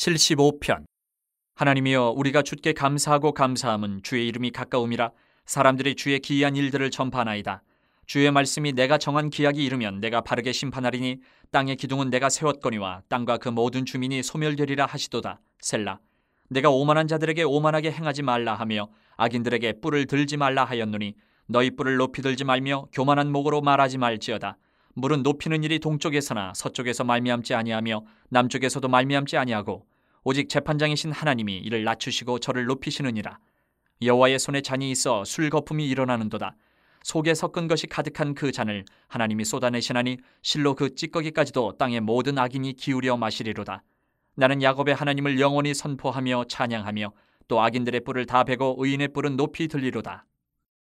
75편. 하나님이여, 우리가 주께 감사하고 감사함은 주의 이름이 가까움이라. 사람들이 주의 기이한 일들을 전파하나이다. 주의 말씀이 내가 정한 기약이 이르면 내가 바르게 심판하리니 땅의 기둥은 내가 세웠거니와 땅과 그 모든 주민이 소멸되리라 하시도다. 셀라. 내가 오만한 자들에게 오만하게 행하지 말라 하며 악인들에게 뿔을 들지 말라 하였노니 너희 뿔을 높이 들지 말며 교만한 목으로 말하지 말지어다. 물은 높이는 일이 동쪽에서나 서쪽에서 말미암지 아니하며 남쪽에서도 말미암지 아니하고 오직 재판장이신 하나님이 이를 낮추시고 저를 높이시느니라. 여호와의 손에 잔이 있어 술 거품이 일어나는도다. 속에 섞은 것이 가득한 그 잔을 하나님이 쏟아내시나니 실로 그 찌꺼기까지도 땅의 모든 악인이 기울여 마시리로다. 나는 야곱의 하나님을 영원히 선포하며 찬양하며 또 악인들의 뿔을 다 베고 의인의 뿔은 높이 들리로다.